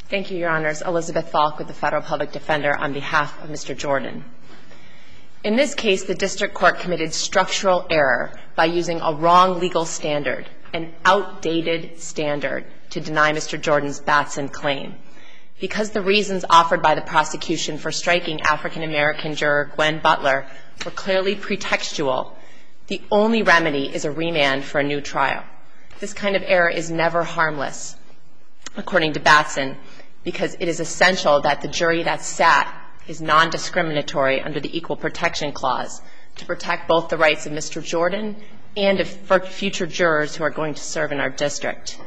Thank you, Your Honors. Elizabeth Falk with the Federal Public Defender on behalf of Mr. Jordan. In this case, the district court committed structural error by using a wrong legal standard, an outdated standard, to deny Mr. Jordan's Batson claim. Because the reasons offered by the prosecution for striking African-American juror Gwen Butler were clearly pretextual, the only remedy is a remand for a new trial. This kind of error is never harmless, according to Batson, because it is essential that the jury that sat is non-discriminatory under the Equal Protection Clause to protect both the rights of Mr. Jordan and of future jurors who are going to serve in our district.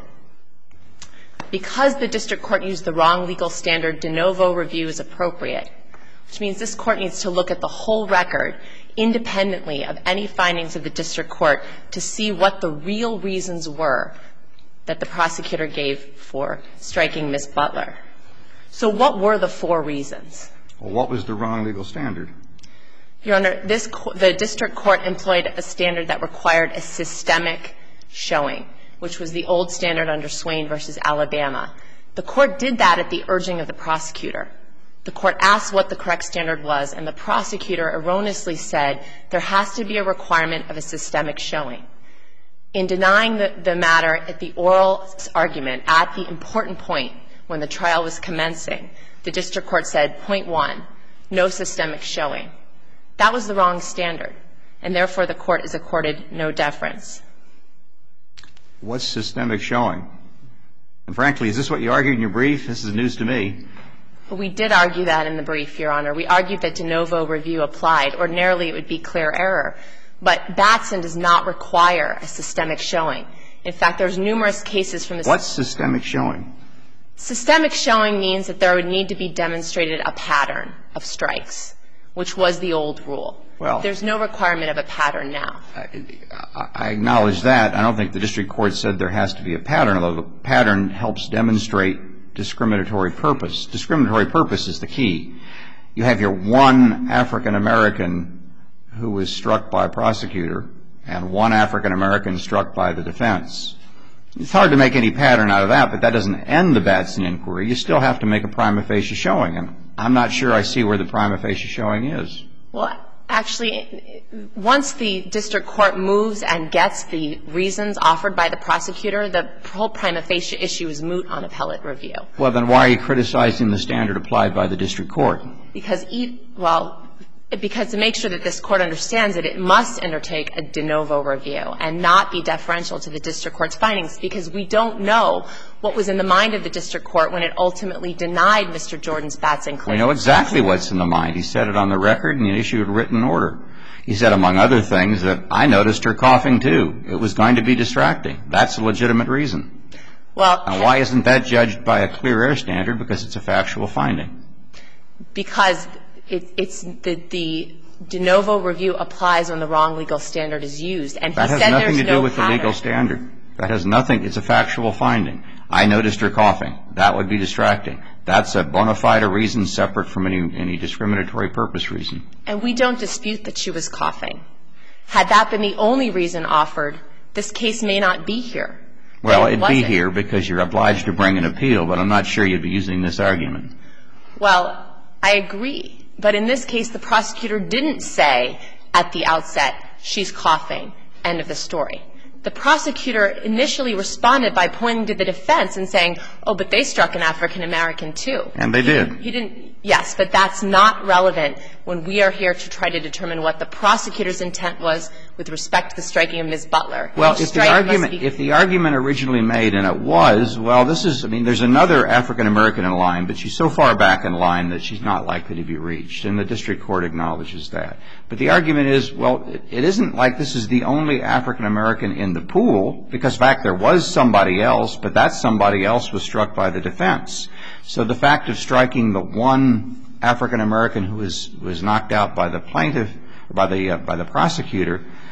Because the district court used the wrong legal standard, de novo review is appropriate, which means this court needs to look at the whole record independently of any findings of the district court to see what the real reasons were that the prosecutor gave for striking Ms. Butler. So what were the four reasons? Well, what was the wrong legal standard? Your Honor, the district court employed a standard that required a systemic showing, which was the old standard under Swain v. Alabama. The court did that at the urging of the prosecutor. The court asked what the correct standard was, and the prosecutor erroneously said there has to be a requirement of a systemic showing. In denying the matter at the oral argument, at the important point when the trial was commencing, the district court said, point one, no systemic showing. That was the wrong standard, and therefore the court is accorded no deference. What's systemic showing? And frankly, is this what you argued in your brief? This is news to me. We did argue that in the brief, Your Honor. We argued that de novo review applied. Ordinarily, it would be clear error. But Batson does not require a systemic showing. In fact, there's numerous cases from this. What's systemic showing? Systemic showing means that there would need to be demonstrated a pattern of strikes, which was the old rule. Well, there's no requirement of a pattern now. I acknowledge that. I don't think the district court said there has to be a pattern, although the pattern helps demonstrate discriminatory purpose. Discriminatory purpose is the key. You have your one African-American who was struck by a prosecutor and one African-American struck by the defense. It's hard to make any pattern out of that, but that doesn't end the Batson inquiry. You still have to make a prima facie showing, and I'm not sure I see where the prima facie showing is. Well, actually, once the district court moves and gets the reasons offered by the prosecutor, the whole prima facie issue is moot on appellate review. Well, then why are you criticizing the standard applied by the district court? Because to make sure that this court understands it, it must undertake a de novo review and not be deferential to the district court's findings, because we don't know what was in the mind of the district court when it ultimately denied Mr. Jordan's Batson claim. We know exactly what's in the mind. He said it on the record and he issued a written order. He said, among other things, that I noticed her coughing, too. It was going to be distracting. That's a legitimate reason. Well, now, why isn't that judged by a clear air standard? Because it's a factual finding. Because it's the de novo review applies when the wrong legal standard is used. And he said there's no pattern. That has nothing to do with the legal standard. That has nothing. It's a factual finding. I noticed her coughing. That would be distracting. That's a bona fide reason separate from any discriminatory purpose reason. And we don't dispute that she was coughing. Had that been the only reason offered, this case may not be here. Well, it'd be here because you're obliged to bring an appeal, but I'm not sure you'd be using this argument. Well, I agree. But in this case, the prosecutor didn't say at the outset, she's coughing, end of the story. The prosecutor initially responded by pointing to the defense and saying, oh, but they struck an African-American, too. And they did. He didn't. Yes, but that's not relevant when we are here to try to determine what the prosecutor's intent was with respect to the striking of Ms. Butler. Well, if the argument originally made, and it was, well, this is, I mean, there's another African-American in line, but she's so far back in line that she's not likely to be reached. And the district court acknowledges that. But the argument is, well, it isn't like this is the only African-American in the pool, because, in fact, there was somebody else, but that somebody else was struck by the defense. So the fact of striking the one African-American who was knocked out by the plaintiff, by the prosecutor,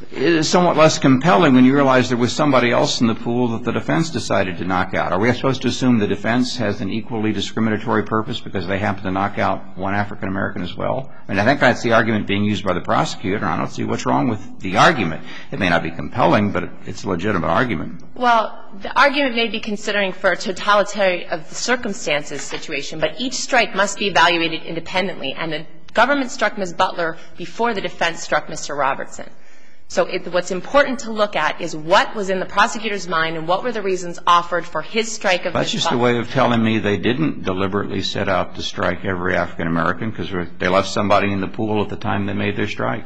is somewhat less compelling when you realize there was somebody else in the pool that the defense decided to knock out. Are we supposed to assume the defense has an equally discriminatory purpose because they happen to knock out one African American as well? I mean, I think that's the argument being used by the prosecutor. I don't see what's wrong with the argument. It may not be compelling, but it's a legitimate argument. Well, the argument may be considering for a totality of the circumstances situation, but each strike must be evaluated independently, and the government struck Ms. Butler before the defense struck Mr. Robertson. So what's important to look at is what was in the prosecutor's mind and what were the reasons offered for his strike of Ms. Butler. That's just a way of telling me they didn't deliberately set out to strike every African American because they left somebody in the pool at the time they made their strike.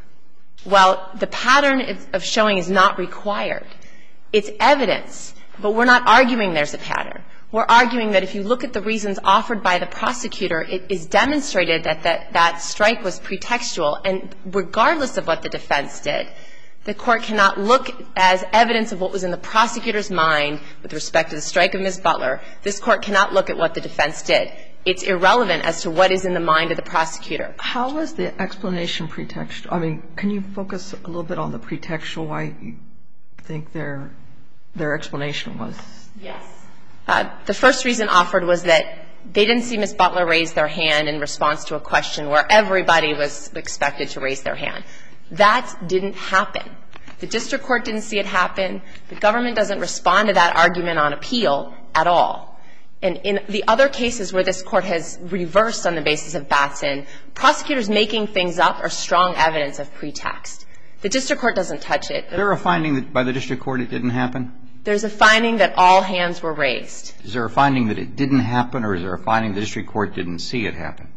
Well, the pattern of showing is not required. It's evidence, but we're not arguing there's a pattern. We're arguing that if you look at the reasons offered by the prosecutor, it is demonstrated that that strike was pretextual, and regardless of what the defense did, the Court cannot look as evidence of what was in the prosecutor's mind with respect to the strike of Ms. Butler. This Court cannot look at what the defense did. It's irrelevant as to what is in the mind of the prosecutor. How was the explanation pretextual? I mean, can you focus a little bit on the pretextual, why you think their explanation was? Yes. The first reason offered was that they didn't see Ms. Butler raise their hand in response to a question where everybody was expected to raise their hand. That didn't happen. The district court didn't see it happen. The government doesn't respond to that argument on appeal at all. And in the other cases where this Court has reversed on the basis of Batson, prosecutors making things up are strong evidence of pretext. The district court doesn't touch it. Is there a finding that by the district court it didn't happen? There's a finding that all hands were raised. Is there a finding that it didn't happen, or is there a finding the district court didn't see it happen?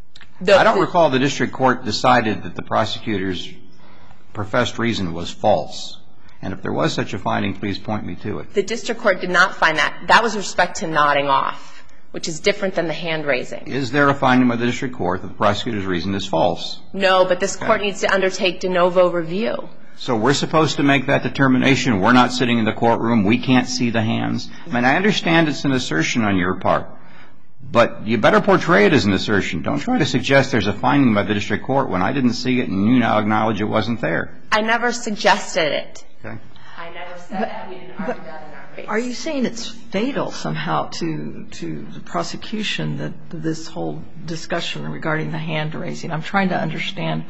I don't recall the district court decided that the prosecutor's professed reason was false. And if there was such a finding, please point me to it. The district court did not find that. That was with respect to nodding off, which is different than the hand raising. Is there a finding by the district court that the prosecutor's reason is false? No, but this Court needs to undertake de novo review. So we're supposed to make that determination. We're not sitting in the courtroom. We can't see the hands. I mean, I understand it's an assertion on your part, but you better portray it as an assertion. Don't try to suggest there's a finding by the district court when I didn't see it and you now acknowledge it wasn't there. I never suggested it. Okay. I never said that. We didn't argue that in our case. Are you saying it's fatal somehow to the prosecution that this whole discussion regarding the hand raising? I'm trying to understand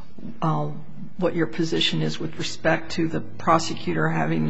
what your position is with respect to the prosecutor having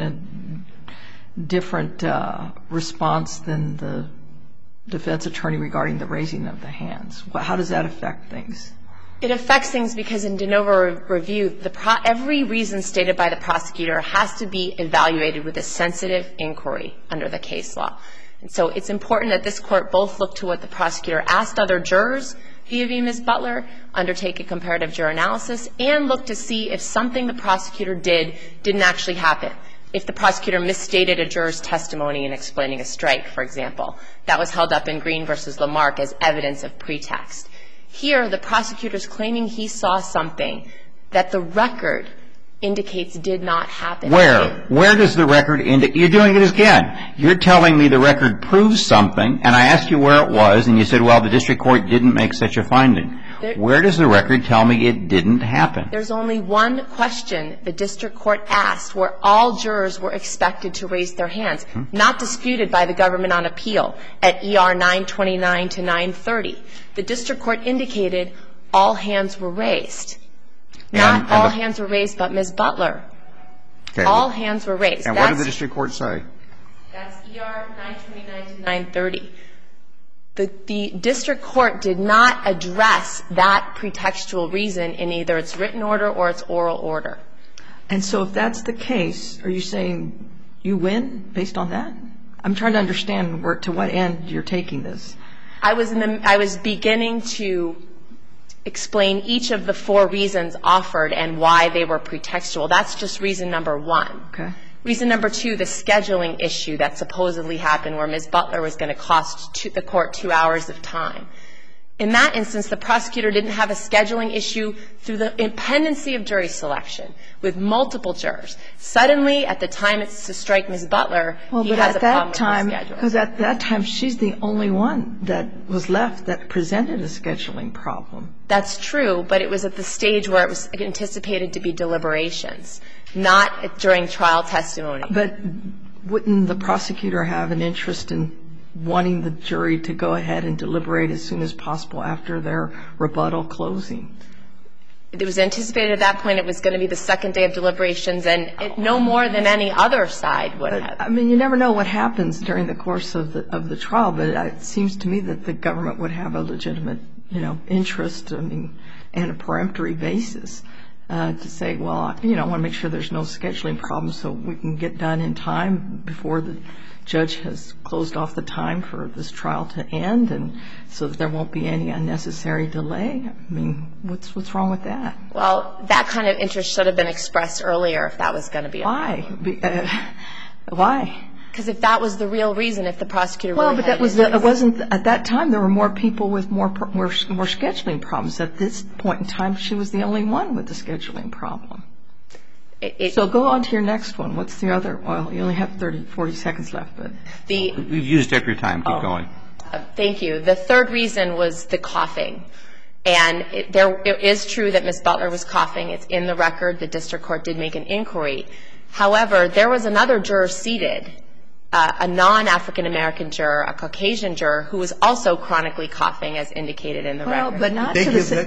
a different response than the defense attorney regarding the raising of the hands. How does that affect things? It affects things because in de novo review, every reason stated by the prosecutor has to be evaluated with a sensitive inquiry under the case law. And so it's important that this Court both look to what the prosecutor asked other jurors via Ms. Butler, undertake a comparative juror analysis, and look to see if something the prosecutor didn't actually happen. If the prosecutor misstated a juror's testimony in explaining a strike, for example, that was held up in Green v. Lamarck as evidence of pretext. Here, the prosecutor's claiming he saw something that the record indicates did not happen. Where? Where does the record indicate? You're doing it again. You're telling me the record proves something, and I asked you where it was, and you said, well, the district court didn't make such a finding. Where does the record tell me it didn't happen? There's only one question the district court asked where all jurors were expected to raise their hands, not disputed by the government on appeal at ER 929 to 930. The district court indicated all hands were raised. Not all hands were raised but Ms. Butler. Okay. All hands were raised. And what did the district court say? That's ER 929 to 930. The district court did not address that pretextual reason in either its written order or its oral order. And so if that's the case, are you saying you win based on that? I'm trying to understand to what end you're taking this. I was beginning to explain each of the four reasons offered and why they were pretextual. That's just reason number one. Okay. Reason number two, the scheduling issue that supposedly happened where Ms. Butler was going to cost the court 2 hours of time. In that instance, the prosecutor didn't have a scheduling issue through the impendency of jury selection with multiple jurors. Suddenly, at the time it's to strike Ms. Butler, he has a problem with the schedule. Because at that time, she's the only one that was left that presented a scheduling problem. That's true, but it was at the stage where it was anticipated to be deliberations, not during trial testimony. But wouldn't the prosecutor have an interest in wanting the jury to go ahead and deliberate as soon as possible after their rebuttal closing? It was anticipated at that point it was going to be the second day of deliberations, and no more than any other side would have. I mean, you never know what happens during the course of the trial, but it seems to me that the government would have a legitimate, interest, and a peremptory basis to say, well, I want to make sure there's no scheduling problem so we can get done in time before the judge has closed off the time for this trial to end, and so that there won't be any unnecessary delay. I mean, what's wrong with that? Well, that kind of interest should have been expressed earlier if that was going to be a problem. Why? Because if that was the real reason, if the prosecutor really Well, but had it wasn't at that time. There were more people with more scheduling problems. At this point in time, she was the only one with the scheduling problem. So go on to your next one. What's the other? Well, you only have 40 seconds left. But We've used up your time. Keep going. Thank you. The third reason was the coughing. And it is true that Ms. Butler was coughing. It's in the record. The district court did make an inquiry. However, there was another juror seated, a non-African-American juror, a Caucasian juror, who was also chronically coughing, as indicated in the record. Well, but not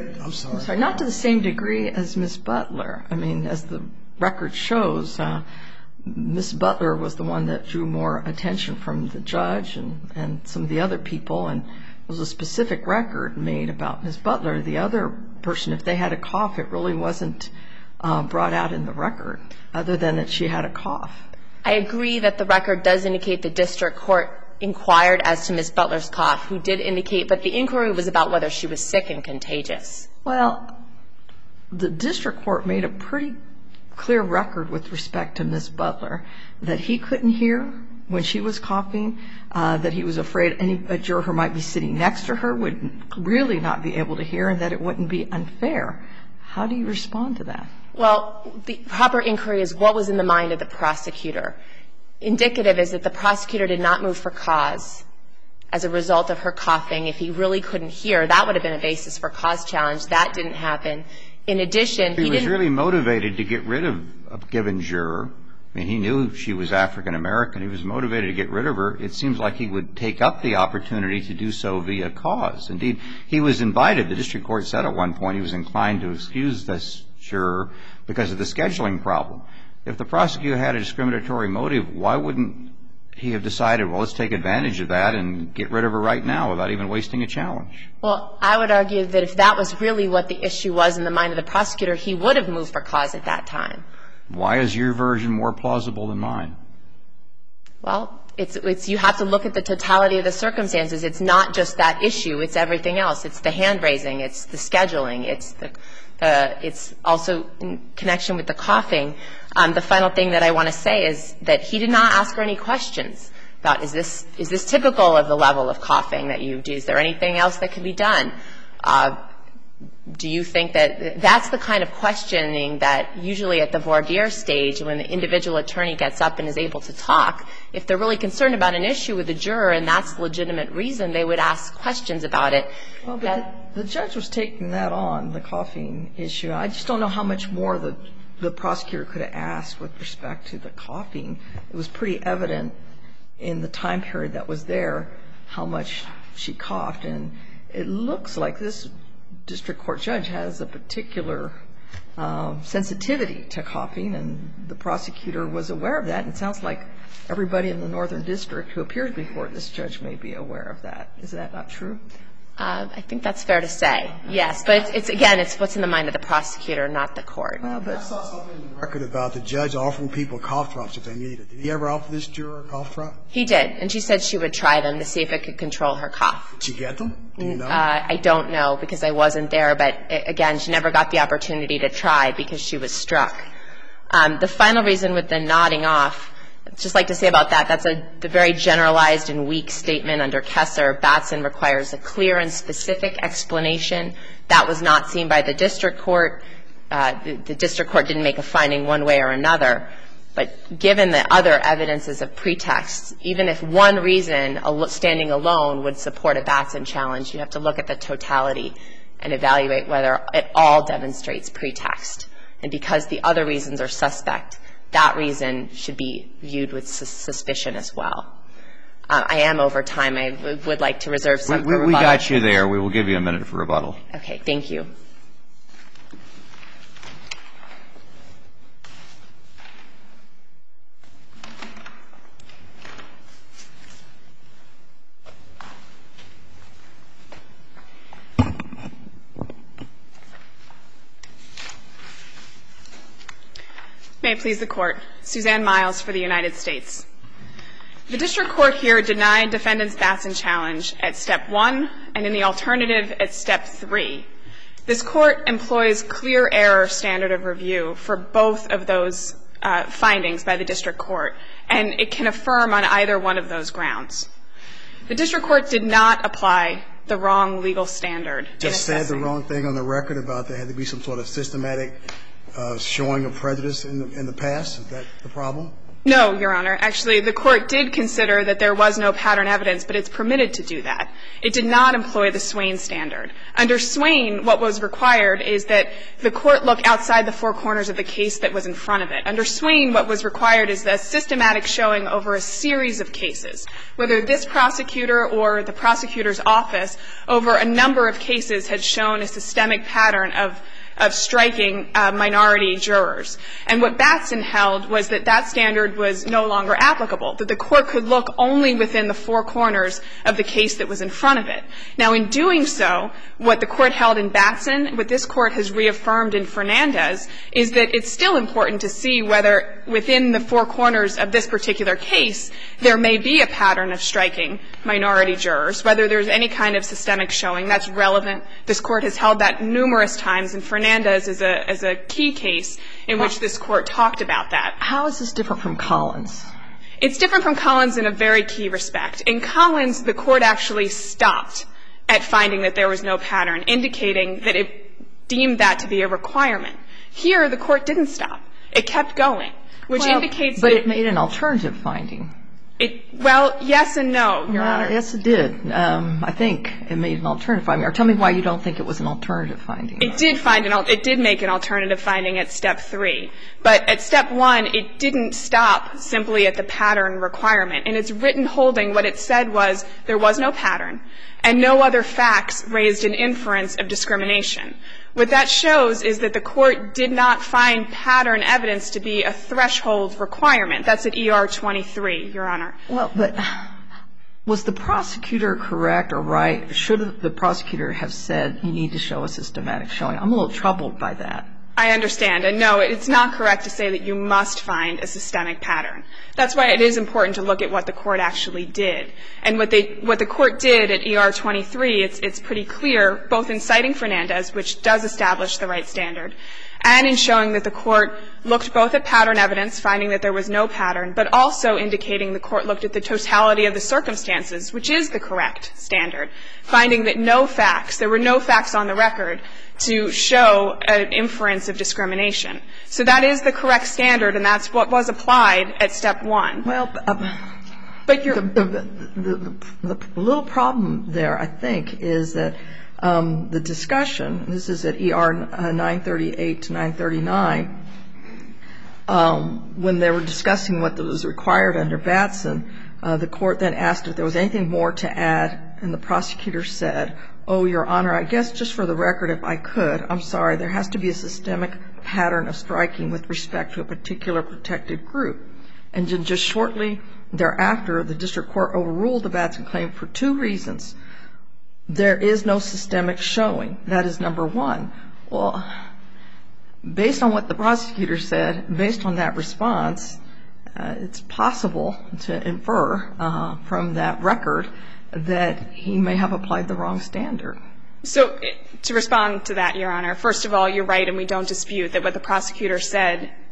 to the same degree as Ms. Butler. I mean, as the record shows, Ms. Butler was the one that drew more attention from the judge and some of the other people, and there was a specific record made about Ms. Butler. The other person, if they had a cough, it really wasn't brought out in the record, other than that she had a cough. I agree that the record does indicate the district court inquired as to Ms. Butler's cough, who did indicate, but the inquiry was about whether she was sick and contagious. Well, the district court made a pretty clear record with respect to Ms. Butler, that he couldn't hear when she was coughing, that he was afraid a juror who might be sitting next to her would really not be able to hear, and that it wouldn't be unfair. How do you respond to that? Well, the proper inquiry is what was in the mind of the prosecutor. Indicative is that the prosecutor did not move for cause as a result of her coughing. If he really couldn't hear, that would have been a basis for cause challenge. That didn't happen. In addition, he was really motivated to get rid of a given juror. I mean, he knew she was African-American. He was motivated to get rid of her. It seems like he would take up the opportunity to do so via cause. Indeed, he was invited. The district court said at one point he was inclined to excuse this juror because of the scheduling problem. If the prosecutor had a discriminatory motive, why wouldn't he have decided, well, let's take advantage of that and get rid of her right now without even wasting a challenge? Well, I would argue that if that was really what the issue was in the mind of the prosecutor, he would have moved for cause at that time. Why is your version more plausible than mine? Well, it's you have to look at the totality of the circumstances. It's not just that issue. It's everything else. It's the hand raising. It's the scheduling. It's also in connection with the coughing. The final thing that I want to say is that he did not ask her any questions about is this typical of the level of coughing that you do? Is there anything else that can be done? Do you think that that's the kind of questioning that usually at the voir dire stage, when the individual attorney gets up and is able to talk, if they're really concerned about an issue with the juror and that's the legitimate reason, they would ask questions about it. Well, but the judge was taking that on, the coughing issue. I just don't know how much more the prosecutor could have asked with respect to the coughing. It was pretty evident in the time period that was there how much she coughed. And it looks like this district court judge has a particular sensitivity to coughing, and the prosecutor was aware of that. And it sounds like everybody in the Northern District who appeared before this judge may be aware of that. Is that not true? I think that's fair to say, yes. But it's what's in the mind of the prosecutor, not the court. Well, but I saw something in the record about the judge offering people cough drops if they needed it. Did he ever offer this juror a cough drop? He did, and she said she would try them to see if it could control her cough. Did she get them? Do you know? I don't know because I wasn't there, but again, she never got the opportunity to try because she was struck. The final reason with the nodding off, just like to say about that, that's the very generalized and weak statement under Kessler. Batson requires a clear and specific explanation. That was not seen by the district court. The district court didn't make a finding one way or another. But given the other evidences of pretext, even if one reason standing alone would support a Batson challenge, you have to look at the totality and evaluate whether it all demonstrates pretext. And because the other reasons are suspect, that reason should be viewed with suspicion as well. I am over time. I would like to reserve some for rebuttal. We got you there. We will give you a minute for rebuttal. Okay. Thank you. May it please the Court. Suzanne Miles for the United States. The district court here denied defendant's Batson challenge at Step 1 and in the alternative at Step 3. This Court employs clear error standard of review for both of those findings by the district court, and it can affirm on either one of those grounds. The district court did not apply the wrong legal standard. Just said the wrong thing on the record about there had to be some sort of systematic showing of prejudice in the past. Is that the problem? No, Your Honor. Actually, the Court did consider that there was no pattern evidence, but it's permitted to do that. It did not employ the Swain standard. Under Swain, what was required is that the Court look outside the four corners of the case that was in front of it. Under Swain, what was required is a systematic showing over a series of cases, whether this prosecutor or the prosecutor's office over a number of cases had shown a systemic pattern of striking minority jurors. And what Batson held was that that standard was no longer applicable, that the Court could look only within the four corners of the case that was in front of it. Now, in doing so, what the Court held in Batson, what this Court has reaffirmed in Fernandez, is that it's still important to see whether within the four corners of this particular case there may be a pattern of striking minority jurors, whether there's any kind of systemic showing that's relevant. This Court has held that numerous times, and Fernandez is a key case in which this Court talked about that. How is this different from Collins? It's different from Collins in a very key respect. In Collins, the Court actually stopped at finding that there was no pattern, indicating that it deemed that to be a requirement. Here, the Court didn't stop. It kept going, which indicates that But it made an alternative finding. Well, yes and no, Your Honor. Yes, it did. I think it made an alternative finding. Or tell me why you don't think it was an alternative finding. It did make an alternative finding at Step 3. But at Step 1, it didn't stop simply at the pattern requirement. In its written holding, what it said was there was no pattern and no other facts raised an inference of discrimination. What that shows is that the Court did not find pattern evidence to be a threshold requirement. That's at ER 23, Your Honor. Well, but was the prosecutor correct or right? Should the prosecutor have said you need to show a systematic showing? I'm a little troubled by that. I understand. And no, it's not correct to say that you must find a systemic pattern. That's why it is important to look at what the Court actually did. And what the Court did at ER 23, it's pretty clear, both in citing Fernandez, which does establish the right standard, and in showing that the Court looked both at pattern evidence, finding that there was no pattern, but also indicating the Court looked at the totality of the circumstances, which is the correct standard, finding that there were no facts on the record to show an inference of discrimination. So that is the correct standard, and that's what was applied at Step 1. Well, but you're the little problem there, I think, is that the discussion, this is at ER 938 to 939, when they were discussing what was required under Batson, the Court then asked if there was anything more to add, and the prosecutor said, oh, Your Honor, I guess just for the record, if I could, I'm sorry, there has to be a systemic pattern of striking with respect to a particular protected group. And just shortly thereafter, the district court overruled the Batson claim for two reasons. There is no systemic showing. That is number one. Well, based on what the prosecutor said, based on that response, it's possible to infer from that record that he may have applied the wrong standard. So to respond to that, Your Honor, first of all, you're right, and we don't dispute that what the prosecutor said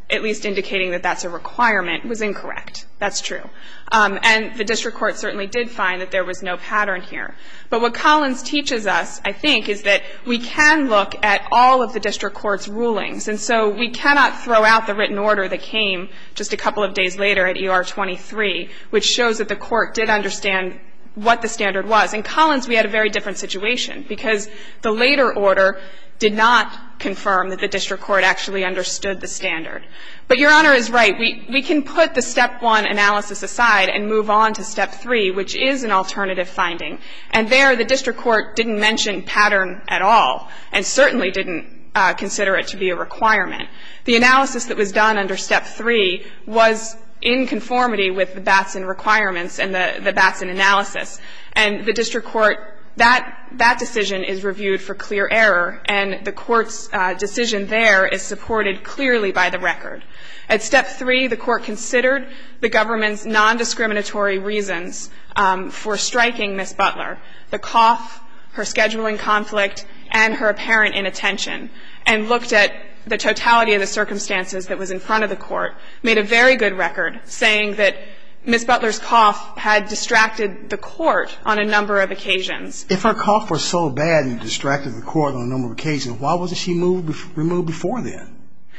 at least indicating that that's a requirement, was incorrect. That's true. And the district court certainly did find that there was no pattern here. But what Collins teaches us, I think, is that we can look at all of the district court's rulings. And so we cannot throw out the written order that came just a couple of days later at ER 23, which shows that the court did understand what the standard was. In Collins, we had a very different situation because the later order did not confirm that the district court actually understood the standard. But Your Honor is right. We can put the Step 1 analysis aside and move on to Step 3, which is an alternative finding. And there, the district court didn't mention pattern at all and certainly didn't consider it to be a requirement. The analysis that was done under Step 3 was in conformity with the Batson requirements and the Batson analysis. And the district court, that decision is reviewed for clear error, and the court's decision there is supported clearly by the record. At Step 3, the court considered the government's non-discriminatory reasons for striking Ms. Butler, the cough, her scheduling conflict, and her apparent inattention, and looked at the totality of the circumstances that was in front of the court, made a very good record saying that Ms. Butler's cough had distracted the court on a number of occasions. If her cough was so bad and distracted the court on a number of occasions, why wasn't she removed before then?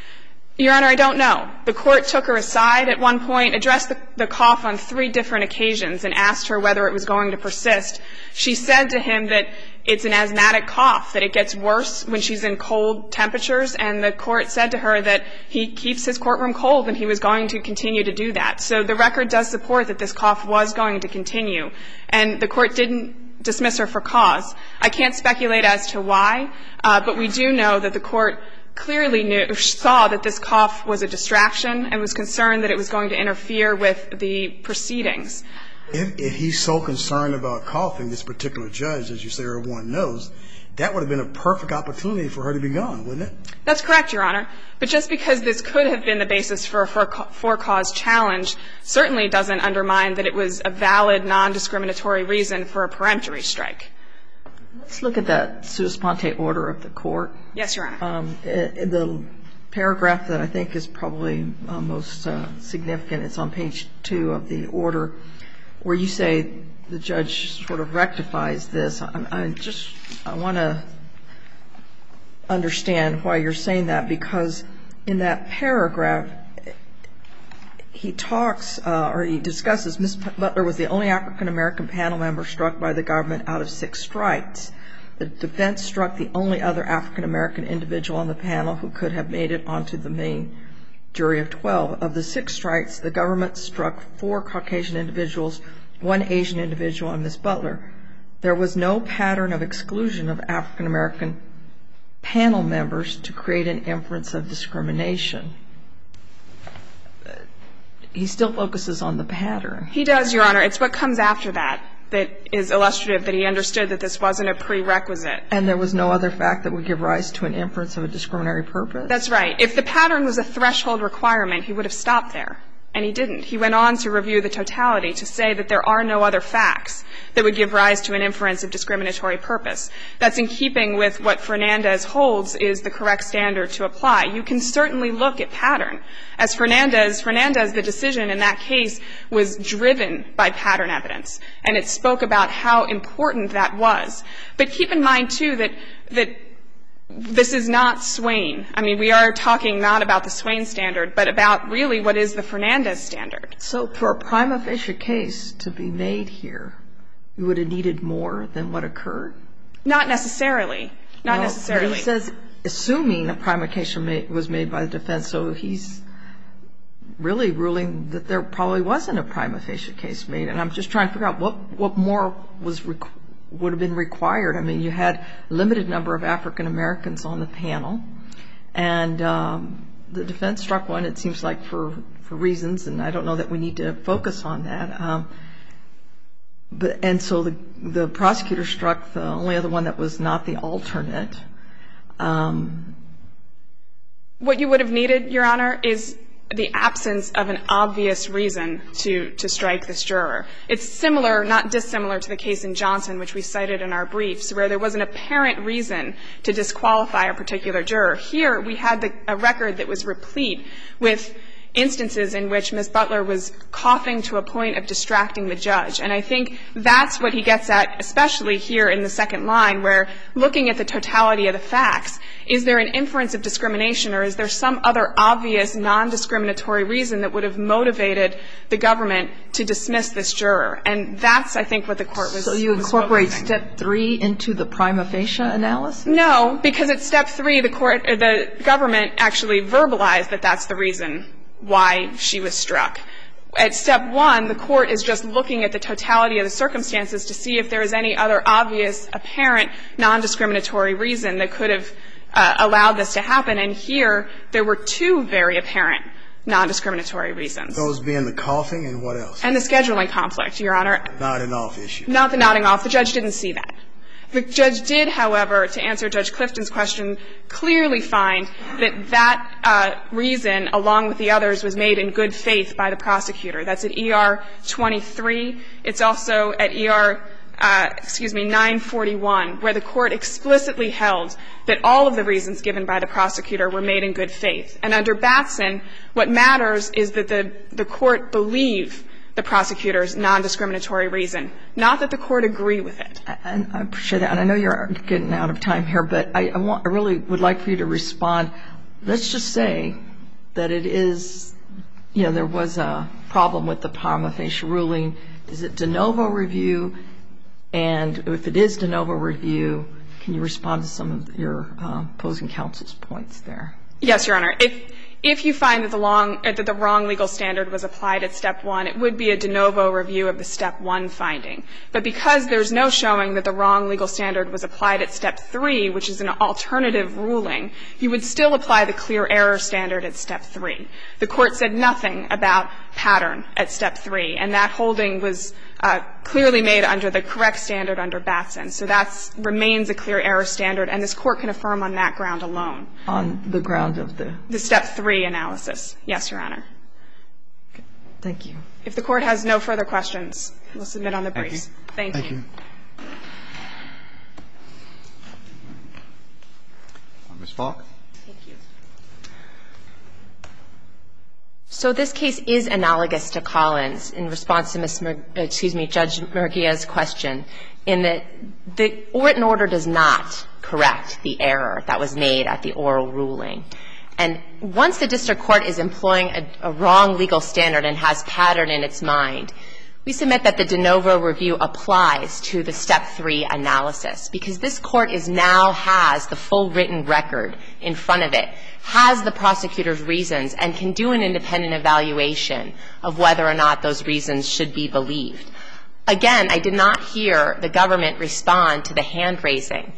Your Honor, I don't know. The court took her aside at one point, addressed the cough on 3 different occasions, and asked her whether it was going to persist. She said to him that it's an asthmatic cough, that it gets worse when she's in cold temperatures, and the court said to her that he keeps his courtroom cold and he was going to continue to do that. So the record does support that this cough was going to continue, and the court didn't dismiss her for cause. I can't speculate as to why, but we do know that the court clearly saw that this cough was a distraction and was concerned that it was going to interfere with the proceedings. If he's so concerned about coughing, this particular judge, as you say, everyone knows, that would have been a perfect opportunity for her to be gone, wouldn't it? That's correct, Your Honor. But just because this could have been the basis for a for-cause challenge certainly doesn't undermine that it was a valid, non-discriminatory reason for a peremptory strike. Let's look at that sua sponte order of the court. Yes, Your Honor. The paragraph that I think is probably most significant, it's on page 2 of the order, where you say the judge sort of rectifies this. I want to understand why you're saying that, because in that paragraph, he talks or he discusses Ms. Butler was the only African-American panel member struck by the government out of 6 strikes. The defense struck the only other African-American individual on the panel who could have made it onto the main jury of 12. Of the 6 strikes, the government struck 4 Caucasian individuals, 1 Asian individual, and Ms. Butler. There was no pattern of exclusion of African-American panel members to create an inference of discrimination. He still focuses on the pattern. He does, Your Honor. It's what comes after that that is illustrative, that he understood that this wasn't a prerequisite. And there was no other fact that would give rise to an inference of a discriminatory purpose? That's right. If the pattern was a threshold requirement, he would have stopped there. And he didn't. He went on to review the totality to say that there are no other facts that would give rise to an inference of discriminatory purpose. That's in keeping with what Fernandez holds is the correct standard to apply. You can certainly look at pattern. As Fernandez, the decision in that case was driven by pattern evidence. And it spoke about how important that was. But keep in mind, too, that this is not Swain. I mean, we are talking not about the Swain standard, but about really what is the Fernandez standard. So for a prima facie case to be made here, you would have needed more than what occurred? Not necessarily. Not necessarily. But he says, assuming a prima facie was made by the defense, so he's really ruling that there probably wasn't a prima facie case made. And I'm just trying to figure out what more would have been required. I mean, you had a limited number of African Americans on the panel, and the defense struck one, it seems like, for reasons, and I don't know that we need to focus on that. And so the prosecutor struck the only other one that was not the alternate. What you would have needed, Your Honor, is the absence of an obvious reason to strike this juror. It's similar, not dissimilar, to the case in Johnson, which we cited in our briefs, where there was an apparent reason to disqualify a particular juror. Here, we had a record that was replete with instances in which Ms. Butler was coughing to a point of distracting the judge. And I think that's what he gets at, especially here in the second line, where looking at the totality of the facts, is there an inference of discrimination, or is there some other obvious non-discriminatory reason that would have motivated the government to dismiss this juror? And that's, I think, what the Court was focusing. So you incorporate Step 3 into the prima facie analysis? No, because at Step 3, the government actually verbalized that that's the reason why she was struck. At Step 1, the Court is just looking at the totality of the circumstances to see if there is any other obvious, apparent, non-discriminatory reason that could have allowed this to happen. And here, there were two very apparent non-discriminatory reasons. Those being the coughing and what else? And the scheduling conflict, Your Honor. Nodding off issue. Not the nodding off. The judge didn't see that. The judge did, however, to answer Judge Clifton's question, clearly find that that reason, along with the others, was made in good faith by the prosecutor. That's at ER 23. It's also at ER 941, where the Court explicitly held that all of the reasons given by the prosecutor were made in good faith. And under Batson, what matters is that the Court believe the prosecutor's non-discriminatory reason, not that the Court agree with it. And I appreciate that. And I know you're getting out of time here, but I really would like for you to respond. Let's just say that it is, there was a problem with the prima facie ruling. Is it de novo review? And if it is de novo review, can you respond to some of your opposing counsel's points there? Yes, Your Honor. If you find that the wrong legal standard was applied at Step 1, it would be a de novo review of the Step 1 finding. But because there's no showing that the wrong legal standard was applied at Step 3, which is an alternative ruling, you would still apply the clear error standard at Step 3. The Court said nothing about pattern at Step 3, and that holding was clearly made under the correct standard under Batson. So that remains a clear error standard, and this Court can affirm on that ground alone. On the ground of the Step 3 analysis. Yes, Your Honor. Okay. Thank you. If the Court has no further questions, we'll submit on the briefs. Thank you. Thank you. Ms. Falk? Thank you. So this case is analogous to Collins in response to Judge Murguia's question, in that the written order does not correct the error that was made at the oral ruling. And once the district court is employing a wrong legal standard and has pattern in its mind, we submit that the de novo review applies to the Step 3 analysis, because this Court now has the full written record in front of it, has the prosecutor's reasons, and can do an independent evaluation of whether or not those reasons should be believed. Again, I did not hear the government respond to the hand raising.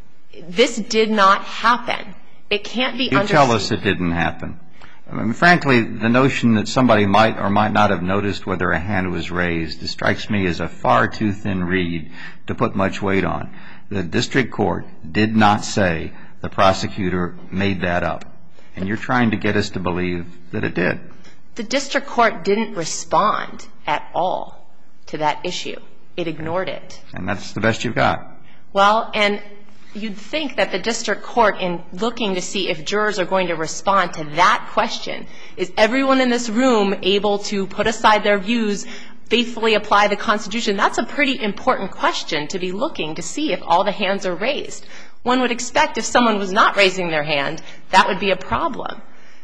This did not happen. It can't be understood. You tell us it didn't happen. I mean, frankly, the notion that somebody might or might not have noticed whether a hand was raised strikes me as a far too thin reed to put much weight on. The district court did not say the prosecutor made that up. And you're trying to get us to believe that it did. The district court didn't respond at all to that issue. It ignored it. And that's the best you've got. Well, and you'd think that the district court, in looking to see if jurors are going to respond to that question, is everyone in this room able to put aside their views, faithfully apply the Constitution? That's a pretty important question to be looking to see if all the hands are raised. One would expect if someone was not raising their hand, that would be a problem.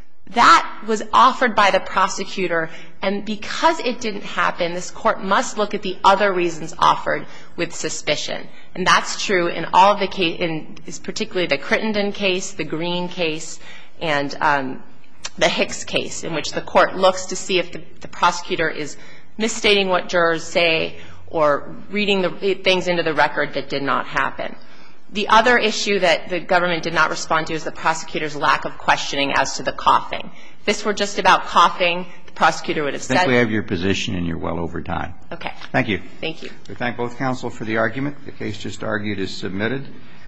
That was offered by the prosecutor, and because it didn't happen, this Court must look at the other reasons offered with suspicion. And that's true in all of the cases, particularly the Crittenden case, the Green case, and the Hicks case, in which the Court looks to see if the prosecutor is misstating what jurors say or reading the things into the record that did not happen. The other issue that the government did not respond to is the prosecutor's lack of questioning as to the coughing. If this were just about coughing, the prosecutor would have said. I think we have your position, and you're well over time. Okay. Thank you. Thank you. We thank both counsel for the argument. The case just argued is submitted.